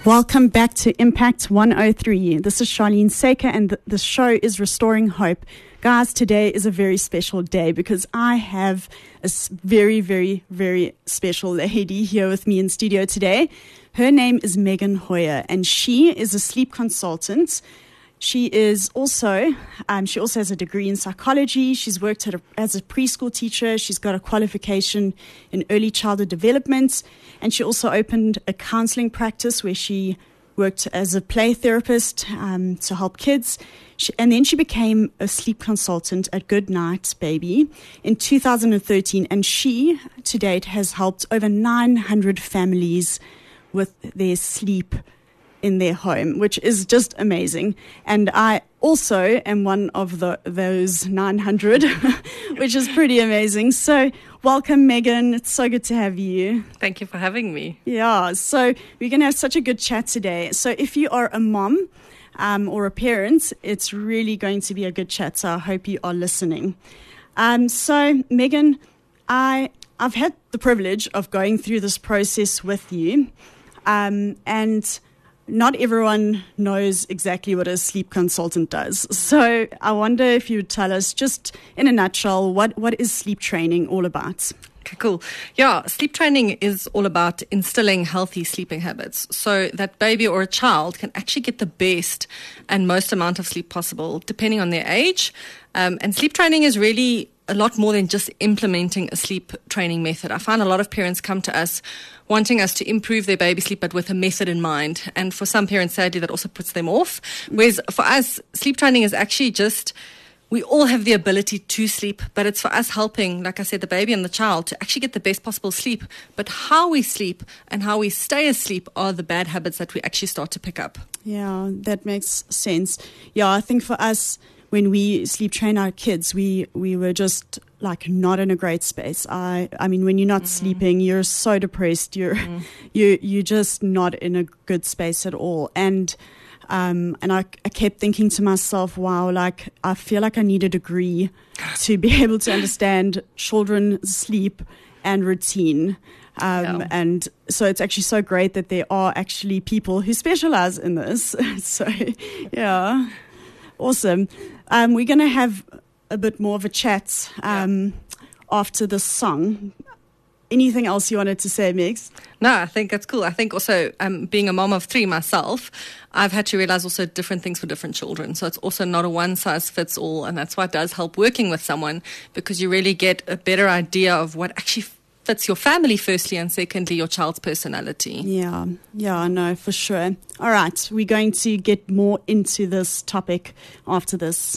Welcome back to Impact 103. This is Charlene Saker, and the show is Restoring Hope. Guys, today is a very special day because I have a very, very, very special lady here with me in studio today. Her name is Megan Hoyer, and she is a sleep consultant. She also has a degree in psychology. She's worked as a preschool teacher. She's got a qualification in early childhood development. And she also opened a counseling practice where she worked as a play therapist to help kids. And then she became a sleep consultant at Good Night Baby in 2013. And she, to date, has helped over 900 families with their sleep in their home, which is just amazing. And I also am one of those 900, which is pretty amazing. So welcome, Megan. It's so good to have you. Thank you for having me. Yeah, so we're going to have such a good chat today. So if you are a mom or a parent, it's really going to be a good chat. So I hope you are listening. So Megan, I've had the privilege of going through this process with you, and not everyone knows exactly what a sleep consultant does. So I wonder if you would tell us, just in a nutshell, what is sleep training all about? Okay, cool. Yeah, sleep training is all about instilling healthy sleeping habits so that baby or a child can actually get the best and most amount of sleep possible, depending on their age. And sleep training is really a lot more than just implementing a sleep training method. I find a lot of parents come to us wanting us to improve their baby sleep, but with a method in mind. And for some parents, sadly, that also puts them off. Whereas for us, sleep training is actually just, we all have the ability to sleep, but it's for us helping, like I said, the baby and the child to actually get the best possible sleep. But how we sleep and how we stay asleep are the bad habits that we actually start to pick up. Yeah, that makes sense. Yeah, I think for us, when we sleep train our kids, we were just like not in a great space. I mean, when you're not sleeping, you're so depressed. You're just not in a good space at all. And I kept thinking to myself, wow, like I feel like I need a degree to be able to understand children's sleep and routine. And so it's actually so great that there are actually people who specialize in this. So, yeah, awesome. We're going to have a bit more of a chat after this song. Anything else you wanted to say, Megs? No, I think that's cool. I think also being a mom of 3 myself, I've had to realize also different things for different children. So it's also not a one-size-fits-all, and that's why it does help working with someone, because you really get a better idea of what actually fits your family, firstly, and secondly, your child's personality. Yeah, no, for sure. All right, we're going to get more into this topic after this.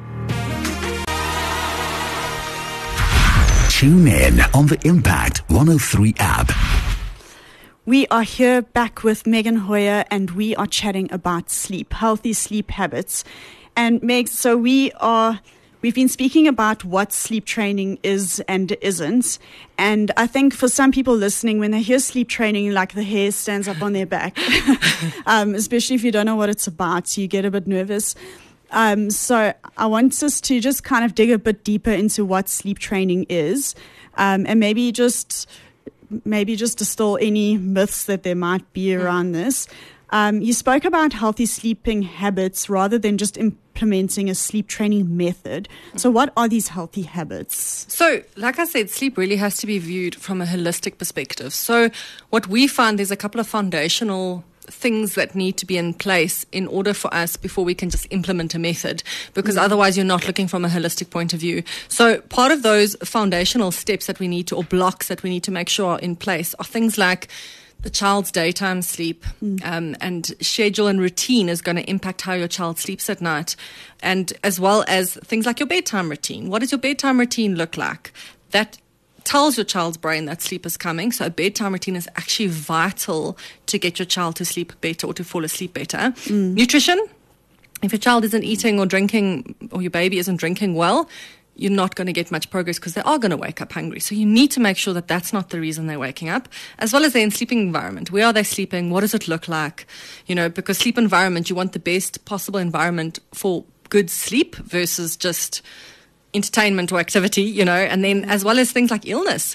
Tune in on the Impact 103 app. We are here back with Megan Hoyer, and we are chatting about sleep, healthy sleep habits. And Meg, so we've been speaking about what sleep training is and isn't. And I think for some people listening, when they hear sleep training, like the hair stands up on their back, especially if you don't know what it's about, you get a bit nervous. So I want us to just kind of dig a bit deeper into what sleep training is, and maybe just distill any myths that there might be around this. You spoke about healthy sleeping habits rather than just implementing a sleep training method. So what are these healthy habits? So, like I said, sleep really has to be viewed from a holistic perspective. So what we find, there's a couple of foundational things that need to be in place in order for us before we can just implement a method, because otherwise you're not looking from a holistic point of view. So part of those foundational steps that we need to, or blocks that we need to make sure are in place, are things like the child's daytime sleep, and schedule and routine is going to impact how your child sleeps at night, and as well as things like your bedtime routine. What does your bedtime routine look like? That tells your child's brain that sleep is coming. So a bedtime routine is actually vital to get your child to sleep better or to fall asleep better. Nutrition. If your child isn't eating or drinking, or your baby isn't drinking well, you're not going to get much progress because they are going to wake up hungry. So you need to make sure that that's not the reason they're waking up, as well as their sleeping environment. Where are they sleeping? What does it look like? Because sleep environment, you want the best possible environment for good sleep versus just entertainment or activity, and then as well as things like illness.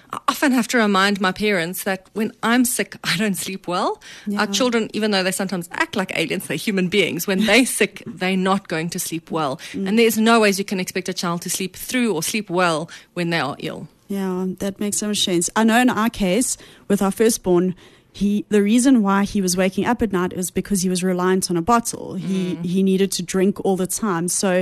I often have to remind my parents that when I'm sick, I don't sleep well. Yeah. Our children, even though they sometimes act like aliens, they're human beings. When they're sick, they're not going to sleep well. And there's no ways you can expect a child to sleep through or sleep well when they are ill. Yeah, that makes so much sense. I know in our case, with our firstborn, the reason why he was waking up at night is because he was reliant on a bottle. He needed to drink all the time. So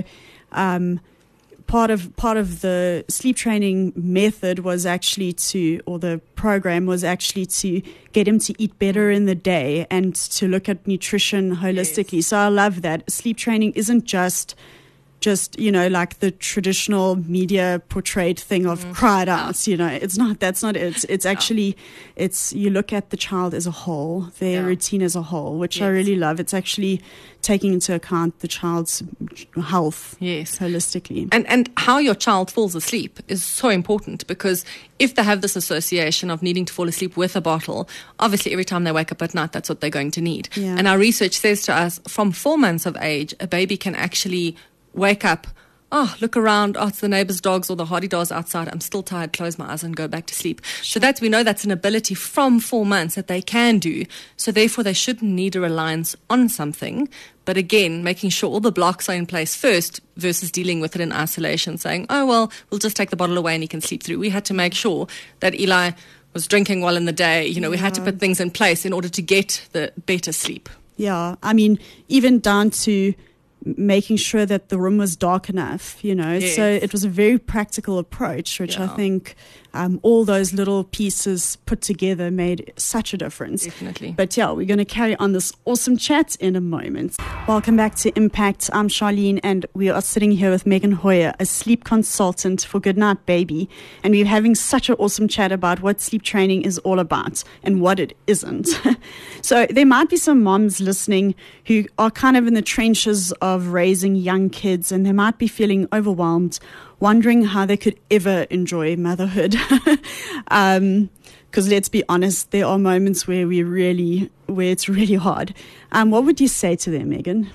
part of the sleep training method was actually the program was actually to get him to eat better in the day and to look at nutrition holistically. Yes. So I love that. Sleep training isn't just like the traditional media portrayed thing of cry it out, that's not it. It's actually, you look at the child as a whole, their routine as a whole, which I really love. It's actually taking into account the child's health holistically. And how your child falls asleep is so important, because if they have this association of needing to fall asleep with a bottle, obviously every time they wake up at night, that's what they're going to need. Yeah. And our research says to us, from 4 months of age, a baby can actually wake up, look around, it's the neighbor's dogs or the hardy dogs outside, I'm still tired, close my eyes and go back to sleep. Sure. So we know that's an ability from 4 months that they can do. So therefore they shouldn't need a reliance on something. But again, making sure all the blocks are in place first versus dealing with it in isolation, saying, we'll just take the bottle away and he can sleep through. We had to make sure that Eli was drinking well in the day. We had to put things in place in order to get the better sleep. Yeah, I mean, even down to making sure that the room was dark enough, Yes. So it was a very practical approach, which I think all those little pieces put together made such a difference. Definitely. But we're going to carry on this awesome chat in a moment. Welcome back to Impact. I'm Charlene, and we are sitting here with Megan Hoyer, a sleep consultant for Goodnight Baby, and we're having such an awesome chat about what sleep training is all about and what it isn't. So there might be some moms listening who are kind of in the trenches of raising young kids, and they might be feeling overwhelmed, wondering how they could ever enjoy motherhood. Because let's be honest, there are moments where it's really hard. What would you say to them, Megan?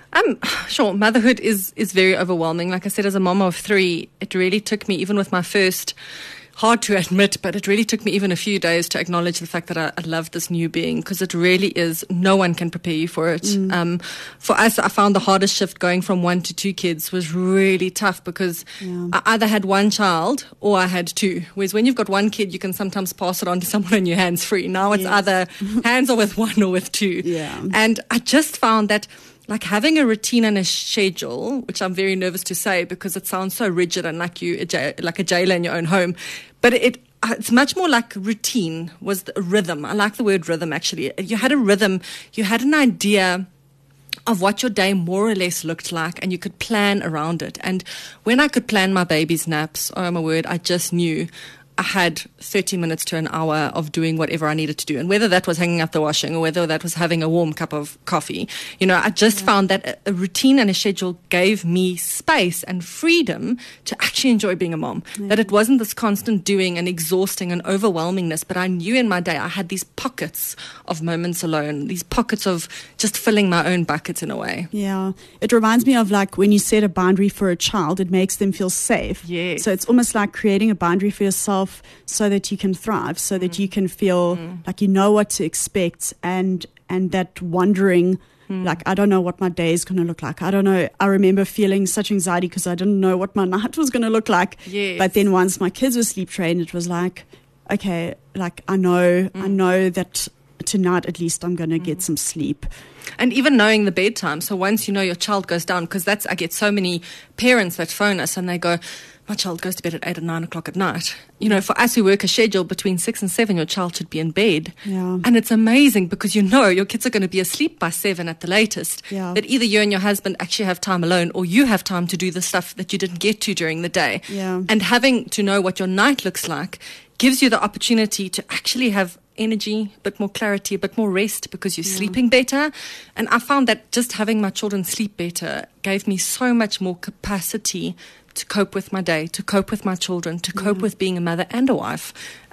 Sure. Motherhood is very overwhelming. Like I said, as a mom of 3, it really took me, even with my first, hard to admit, but it really took me even a few days to acknowledge the fact that I love this new being, because it really is, no one can prepare you for it. For us, I found the hardest shift going from 1 to 2 kids was really tough, because I either had 1 child or I had 2. Whereas when you've got 1 kid, you can sometimes pass it on to someone on your hands free. Now it's either hands are with 1 or with 2. Yeah. And I just found that, like, having a routine and a schedule, which I'm very nervous to say because it sounds so rigid and like a jailer in your own home, but it's much more like routine was the rhythm. I like the word rhythm, actually. You had a rhythm, you had an idea of what your day more or less looked like, and you could plan around it. And when I could plan my baby's naps, oh my word, I just knew I had 30 minutes to an hour of doing whatever I needed to do. And whether that was hanging up the washing or whether that was having a warm cup of coffee, I just found that a routine and a schedule gave me space and freedom to actually enjoy being a mom. That it wasn't this constant doing and exhausting and overwhelmingness, but I knew in my day I had these pockets of moments alone, these pockets of just filling my own buckets in a way. Yeah. It reminds me of, like, when you set a boundary for a child, it makes them feel safe. Yes. So it's almost like creating a boundary for yourself so that you can thrive, so that you can feel like you know what to expect, and that wondering, like, I don't know what my day is going to look like. I don't know. I remember feeling such anxiety because I didn't know what my night was going to look like. Yes. But then once my kids were sleep trained, it was like, okay, like I know that tonight at least I'm going to get some sleep. And even knowing the bedtime. So once you know your child goes down, because I get so many parents that phone us and they go, my child goes to bed at 8 or 9 o'clock at night. For us who work a schedule between 6 and 7, your child should be in bed. Yeah. And it's amazing because your kids are going to be asleep by 7 at the latest. Yeah. That either you and your husband actually have time alone, or you have time to do the stuff that you didn't get to during the day. Yeah. And having to know what your night looks like gives you the opportunity to actually have energy, a bit more clarity, a bit more rest, because you're sleeping better. And I found that just having my children sleep better gave me so much more capacity to cope with my day, to cope with my children, to cope with being a mother and a wife.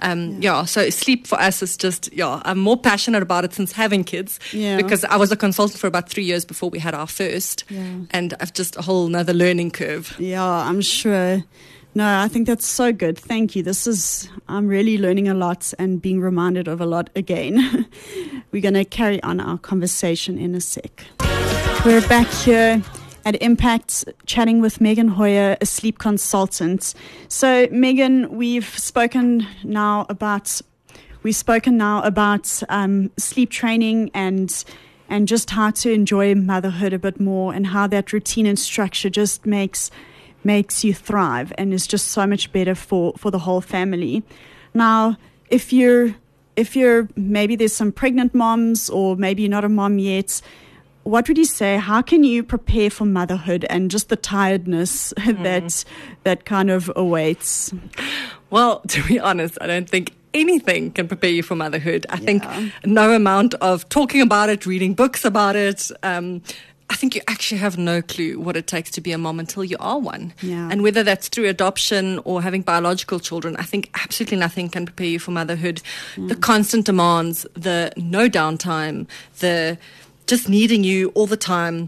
So sleep for us is just, I'm more passionate about it since having kids, because I was a consultant for about 3 years before we had our first, and I've just a whole nother learning curve. Yeah, I'm sure. No, I think that's so good. Thank you. I'm really learning a lot and being reminded of a lot again. We're going to carry on our conversation in a sec. We're back here at Impact chatting with Megan Hoyer, a sleep consultant. So, Megan, we've spoken now about sleep training and just how to enjoy motherhood a bit more, and how that routine and structure just makes you thrive and is just so much better for the whole family. Now, if you're maybe there's some pregnant moms, or maybe you're not a mom yet, what would you say? How can you prepare for motherhood and just the tiredness that kind of awaits? Well, to be honest, I don't think anything can prepare you for motherhood. I think no amount of talking about it, reading books about it, I think you actually have no clue what it takes to be a mom until you are one. Yeah. And whether that's through adoption or having biological children, I think absolutely nothing can prepare you for motherhood. The constant demands, the no downtime, the just needing you all the time,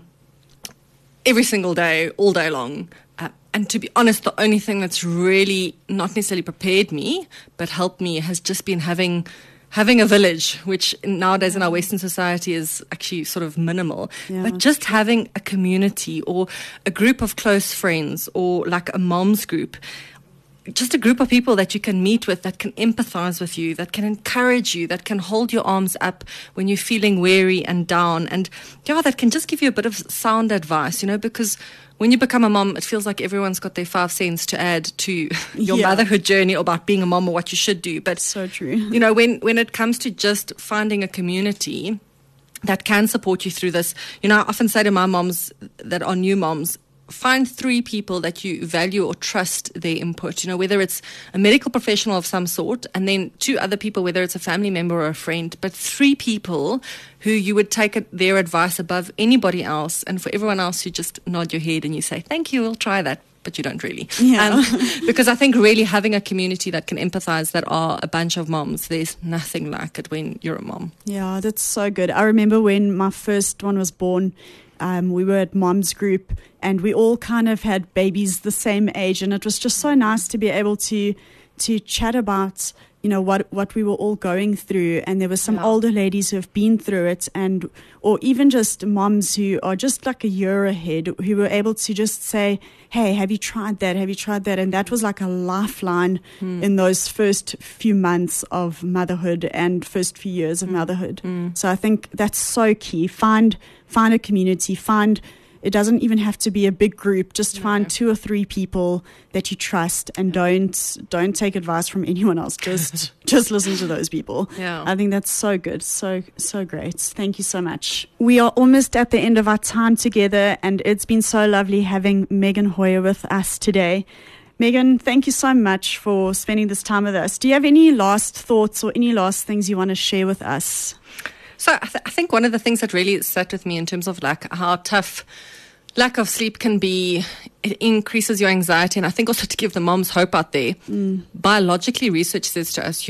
every single day, all day long. And to be honest, the only thing that's really not necessarily prepared me, but helped me, has just been having a village, which nowadays in our Western society is actually sort of minimal. Yeah. But just having a community or a group of close friends, or like a mom's group, just a group of people that you can meet with, that can empathize with you, that can encourage you, that can hold your arms up when you're feeling weary and down, and that can just give you a bit of sound advice, because when you become a mom, it feels like everyone's got their 5 cents to add to your motherhood journey, or about being a mom, or what you should do. But so true. When it comes to just finding a community that can support you through this, I often say to my moms that are new moms, find 3 people that you value or trust their input, whether it's a medical professional of some sort, and then 2 other people, whether it's a family member or a friend, but 3 people who you would take their advice above anybody else. And for everyone else, you just nod your head and you say, thank you, we'll try that. But you don't really. Yeah. Because I think really having a community that can empathize, that are a bunch of moms, there's nothing like it when you're a mom. Yeah, that's so good. I remember when my first one was born, we were at mom's group, and we all kind of had babies the same age, and it was just so nice to be able to chat about what we were all going through. And there were some older ladies who have been through it, or even just moms who are just like a year ahead, who were able to just say, hey, have you tried that? And that was like a lifeline in those first few months of motherhood and first few years of motherhood. So I think that's so key. Find a community, it doesn't even have to be a big group. Just find 2 or 3 people that you trust, and don't take advice from anyone else. Just listen to those people. Yeah. I think that's so good. So great. Thank you so much. We are almost at the end of our time together, and it's been so lovely having Megan Hoyer with us today. Megan, thank you so much for spending this time with us. Do you have any last thoughts or any last things you want to share with us? So I think one of the things that really sat with me in terms of like how tough lack of sleep can be, it increases your anxiety. And I think also to give the moms hope out there, biologically research says to us, you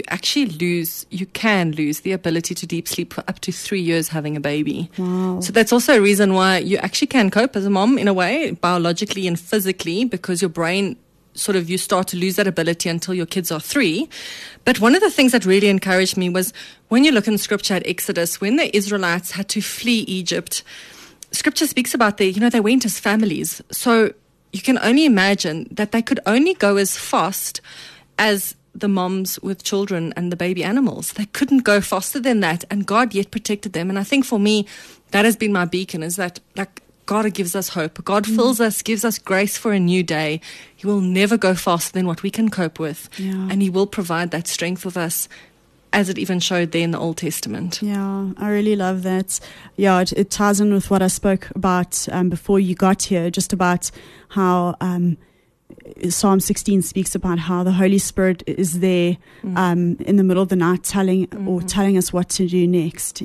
can lose the ability to deep sleep for up to 3 years having a baby. Wow. So that's also a reason why you actually can cope as a mom in a way, biologically and physically, because your brain you start to lose that ability until your kids are 3. But one of the things that really encouraged me was when you look in scripture at Exodus, when the Israelites had to flee Egypt, scripture speaks about they went as families. So you can only imagine that they could only go as fast as the moms with children and the baby animals. They couldn't go faster than that, and God yet protected them. And I think for me, that has been my beacon, is that God gives us hope. God fills us, gives us grace for a new day. He will never go faster than what we can cope with. Yeah. And He will provide that strength with us, as it even showed there in the Old Testament. Yeah, I really love that. Yeah, it ties in with what I spoke about before you got here, just about how Psalm 16 speaks about how the Holy Spirit is there in the middle of the night telling us what to do next.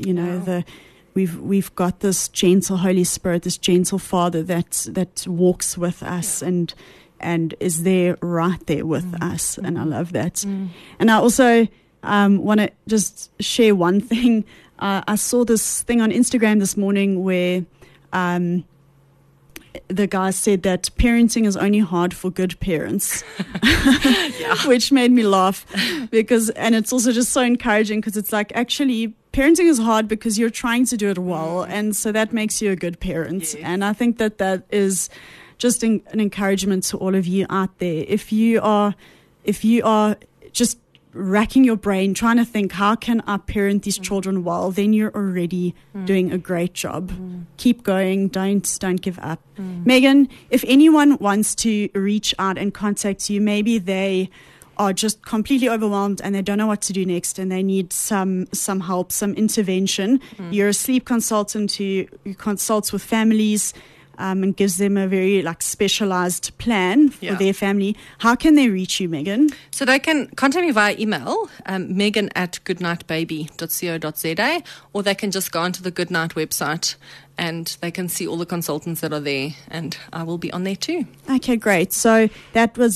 We've got this gentle Holy Spirit, this gentle Father that walks with us and is there right there with us, and I love that. And I also want to just share one thing. I saw this thing on Instagram this morning where the guy said that parenting is only hard for good parents, which made me laugh and it's also just so encouraging because it's like, actually, parenting is hard because you're trying to do it well. And so that makes you a good parent. Yes. And I think that is just an encouragement to all of you out there. If you are just racking your brain trying to think, how can I parent these children well, then you're already doing a great job. Keep going. Don't give up. Megan, if anyone wants to reach out and contact you, maybe they are just completely overwhelmed and they don't know what to do next and they need some help, some intervention. You're a sleep consultant who consults with families and gives them a very specialized plan for their family. How can they reach you, Megan? So they can contact me via email, megan@goodnightbaby.co.za, or they can just go onto the Goodnight website and they can see all the consultants that are there, and I will be on there too. Okay, great. So that was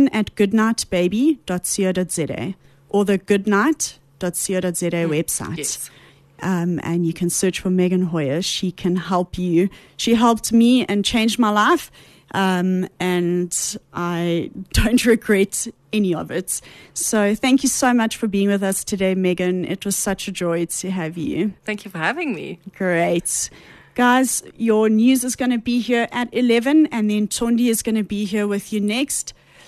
megan@goodnightbaby.co.za or the goodnight.co.za website. Yes. And you can search for Megan Hoyer. She can help you. She helped me and changed my life. And I don't regret any of it. So thank you so much for being with us today, Megan. It was such a joy to have you. Thank you for having me. Great. Guys, your news is going to be here at 11, and then Tondi is going to be here with you next.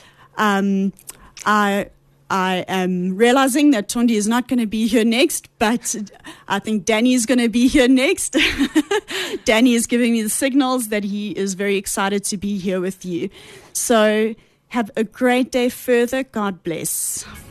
I am realizing that Tondi is not going to be here next, but I think Danny is going to be here next. Danny is giving me the signals that he is very excited to be here with you. So have a great day further. God bless.